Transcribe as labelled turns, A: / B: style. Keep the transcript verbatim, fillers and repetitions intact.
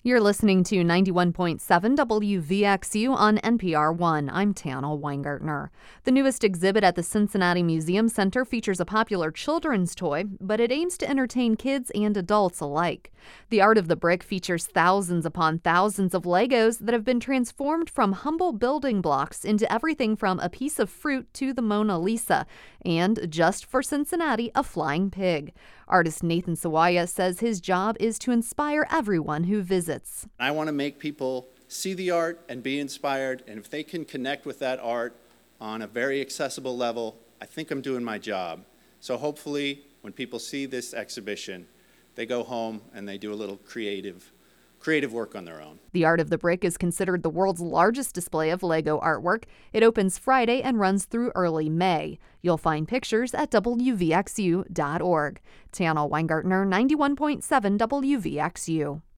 A: You're listening to ninety-one point seven W V X U on N P R one. I'm Tana Weingartner. The newest exhibit at the Cincinnati Museum Center features a popular children's toy, but it aims to entertain kids and adults alike. The Art of the Brick features thousands upon thousands of Legos that have been transformed from humble building blocks into everything from a piece of fruit to the Mona Lisa, and just for Cincinnati, a flying pig. Artist Nathan Sawaya says his job is to inspire everyone who visits.
B: I want to make people see the art and be inspired, and if they can connect with that art on a very accessible level, I think I'm doing my job. So hopefully, when people see this exhibition, they go home and they do a little creative creative work on their own.
A: The Art of the Brick is considered the world's largest display of Lego artwork. It opens Friday and runs through early May. You'll find pictures at W V X U dot org. Tana Weingartner, ninety-one point seven W V X U.